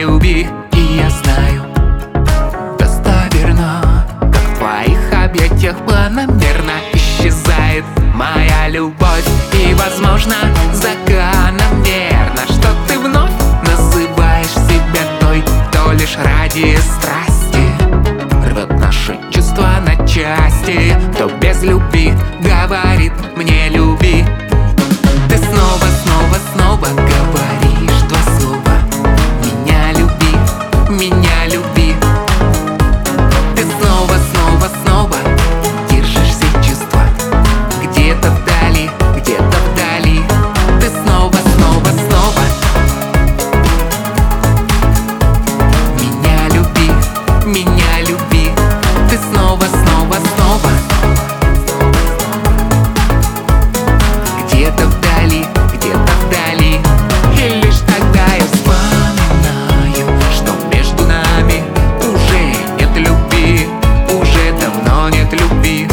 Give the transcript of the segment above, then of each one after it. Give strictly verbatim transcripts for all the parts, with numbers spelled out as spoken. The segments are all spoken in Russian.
люби. И я знаю достоверно, как в твоих объятиях планомерно исчезает моя любовь. И, возможно, закономерно, что ты вновь называешь себя той, кто лишь ради страсти рвет наши чувства на части, кто без любви говорит мне люби. Ты снова, снова, снова говоришь два слова: меня люби, меня люби. Ты снова, снова, снова держишь все чувства где-то вдали, где-то вдали. Ты снова, снова, снова меня люби, меня люби. Ты снова, снова, снова где-то вдали, где-то вдали. И лишь тогда я вспоминаю, что между нами уже нет любви, уже давно нет любви.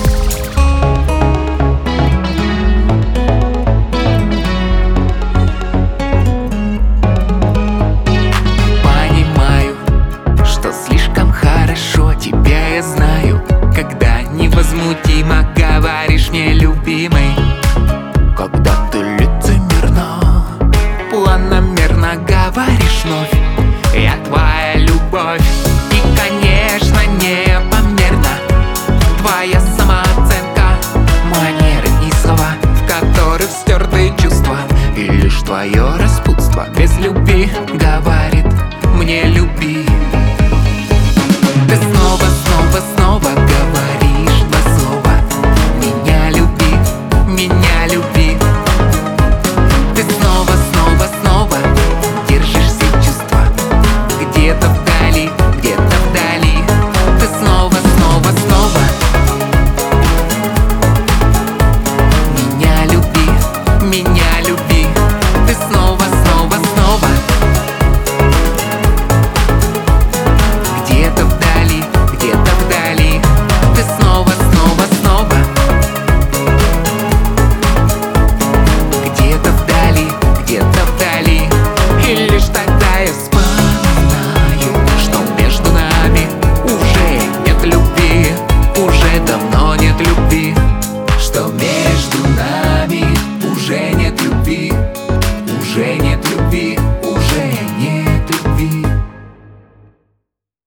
Понимаю, что слишком хорошо тебя я знаю, когда невозмутимо говоришь мне любимый. Когда ты лицемерно, планомерно говоришь вновь: я твоя любовь. И, конечно, непомерна твоя самооценка, манеры и слова, в которых стерты чувства. И лишь твое распутство без любви говорит мне люби.